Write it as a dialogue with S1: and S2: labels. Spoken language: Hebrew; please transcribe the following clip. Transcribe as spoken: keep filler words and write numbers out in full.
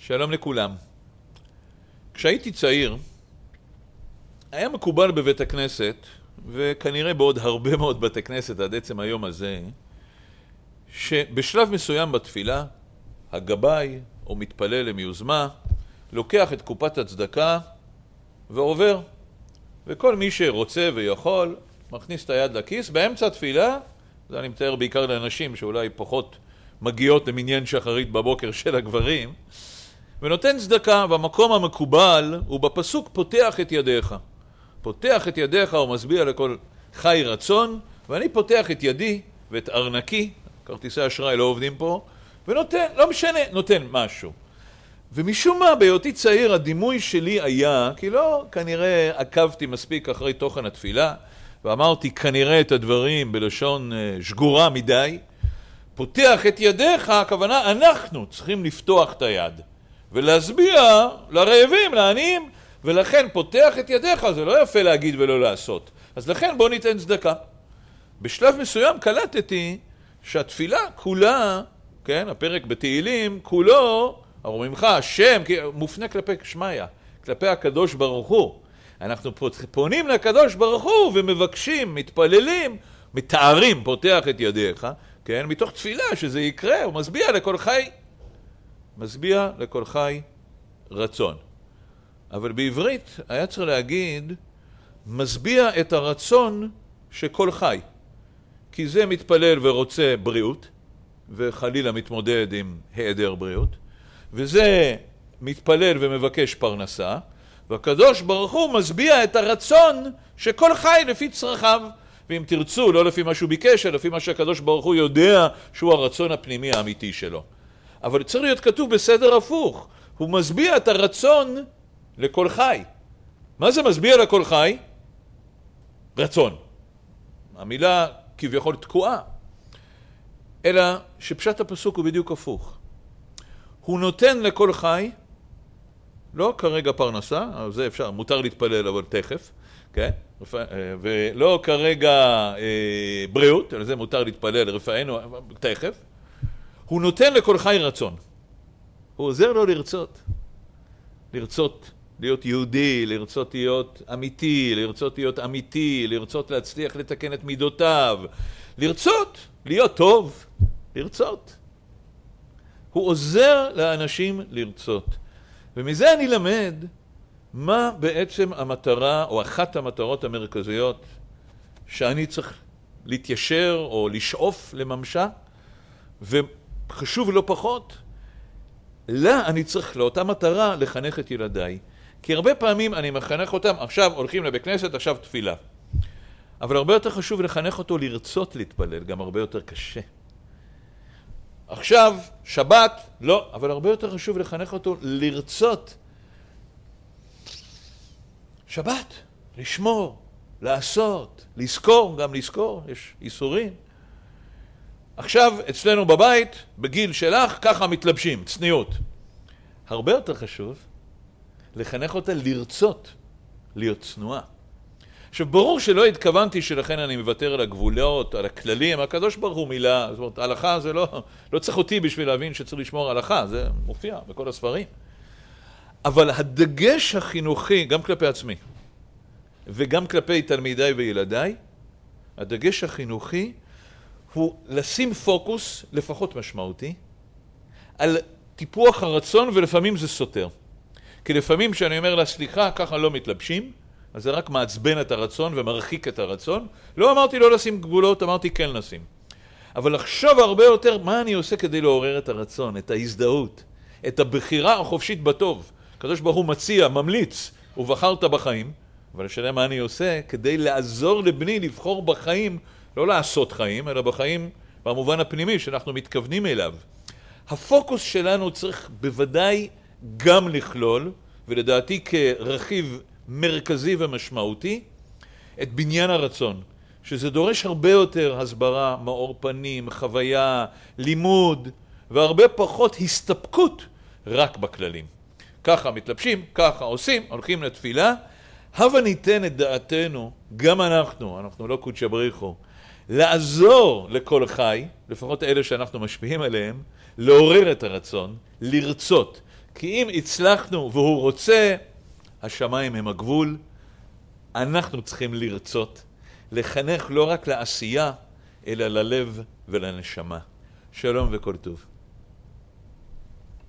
S1: שלום לכולם. כשהייתי צעיר, היה מקובל בבית הכנסת, וכנראה בעוד הרבה מאוד בתי כנסת עד עצם היום הזה, שבשלב מסוים בתפילה, הגבאי או מתפלל למיוזמה, לוקח את קופת הצדקה ועובר. וכל מי שרוצה ויכול, מכניס את היד לכיס. באמצע התפילה, זה אני מתאר בעיקר לאנשים שאולי פחות מגיעות למניין שחרית בבוקר של הגברים, ונותן צדקה, והמקום המקובל הוא בפסוק פותח את ידיך. פותח את ידיך ומשביע לכל חי רצון, ואני פותח את ידי ואת ארנקי, כרטיסי אשראי לא עובדים פה, ונותן, לא משנה, נותן משהו. ומשום מה, בהיותי צעיר, הדימוי שלי היה, כי לא כנראה עקבתי מספיק אחרי תוכן התפילה, ואמרתי כנראה את הדברים בלשון שגורה מדי, פותח את ידיך, הכוונה אנחנו צריכים לפתוח את היד, ולהסביע לרעבים, לעניים, ולכן פותח את ידיך, זה לא יפה להגיד ולא לעשות. אז לכן בוא ניתן צדקה. בשלב מסוים קלטתי שהתפילה כולה, כן, הפרק בתהילים, כולו, הרוממך, השם, מופנה כלפי שמיה, כלפי הקדוש ברוך הוא. אנחנו פונים לקדוש ברוך הוא ומבקשים, מתפללים, מתארים, פותח את ידיך, כן, מתוך תפילה שזה יקרה, הוא משביע לכל חי, משביע לכל חי רצון. אבל בעברית היה צריך להגיד, משביע את הרצון שכל חי. כי זה מתפלל ורוצה בריאות, וחלילה מתמודד עם היעדר בריאות, וזה מתפלל ומבקש פרנסה, והקדוש ברוך הוא משביע את הרצון שכל חי לפי צרכיו, ואם תרצו, לא לפי מה שהוא ביקש, אלא לפי מה שהקדוש ברוך הוא יודע שהוא הרצון הפנימי האמיתי שלו. אבל צריך להיות כתוב בסדר הפוך, הוא משביע את הרצון לכל חי. מה זה משביע לכל חי? רצון. המילה כביכול תקועה. אלא שפשט הפסוק הוא בדיוק הפוך. הוא נותן לכל חי, לא כרגע פרנסה, זה אפשר, מותר להתפלל אבל תכף, כן? ולא כרגע אה, בריאות, על זה מותר להתפלל, רפאנו, תכף. הוא נותן לכל חי רצון. הוא עוזר לו לרצות. לרצות להיות יהודי, לרצות להיות אמיתי, לרצות להיות אמיתי, לרצות להצליח לתקן את מידותיו, לרצות, להיות טוב, לרצות. הוא עוזר לאנשים לרצות. ומזה אני למד מה בעצם המטרה, או אחת המטרות המרכזיות, שאני צריך להתיישר או לשאוף לממשה, וחשוב לא פחות, לה אני צריך לאותה מטרה לחנך את ילדיי. כי הרבה פעמים אני מחנך אותם, עכשיו הולכים לבית כנסת, עכשיו תפילה. אבל הרבה יותר חשוב לחנך אותו לרצות להתפלל, גם הרבה יותר קשה. עכשיו, שבת, לא, אבל הרבה יותר חשוב לחנך אותו לרצות. שבת, לשמור, לעשות, לזכור, גם לזכור, יש איסורים. עכשיו, אצלנו בבית, בגיל שלך, ככה מתלבשים, צניעות. הרבה יותר חשוב לחנך אותה לרצות, להיות צנועה. עכשיו, ברור שלא התכוונתי שלכן אני מוותר על הגבולות, על הכללים, הקדוש ברוך הוא מילה, זאת אומרת, הלכה זה לא, לא צריך אותי בשביל להבין שצריך לשמור הלכה, זה מופיע בכל הספרים. אבל הדגש החינוכי, גם כלפי עצמי, וגם כלפי תלמידיי וילדיי, הדגש החינוכי הוא לשים פוקוס, לפחות משמעותי, על טיפוח הרצון, ולפעמים זה סותר. כי לפעמים שאני אומר לה, סליחה, ככה לא מתלבשים, אז זה רק מעצבן את הרצון ומרחיק את הרצון. לא אמרתי לא לשים גבולות, אמרתי כן לשים. אבל לחשוב הרבה יותר מה אני עושה כדי לעורר את הרצון, את ההזדהות, את הבחירה החופשית בטוב. הקדוש ברוך הוא מציע, ממליץ, ובחרת בחיים, אבל השאלה מה אני עושה כדי לעזור לבני לבחור בחיים, לא לעשות חיים, אלא בחיים במובן הפנימי שאנחנו מתכוונים אליו. הפוקוס שלנו צריך בוודאי גם לכלול, ולדעתי כרכיב מרכזי ומשמעותי, את בניין הרצון, שזה דורש הרבה יותר הסברה, מאור פנים, חוויה, לימוד, והרבה פחות הסתפקות רק בכללים. ככה מתלבשים, ככה עושים, הולכים לתפילה, הבה ניתן את דעתנו, גם אנחנו, אנחנו לא קודשא בריחו, לעזור לכל חי, לפחות אלה שאנחנו משפיעים עליהם, לעורר את הרצון, לרצות. כי אם הצלחנו והוא רוצה, השמיים הם הגבול. אנחנו צריכים לרצות, לחנך לא רק לעשייה, אלא ללב ולנשמה. שלום וכל טוב.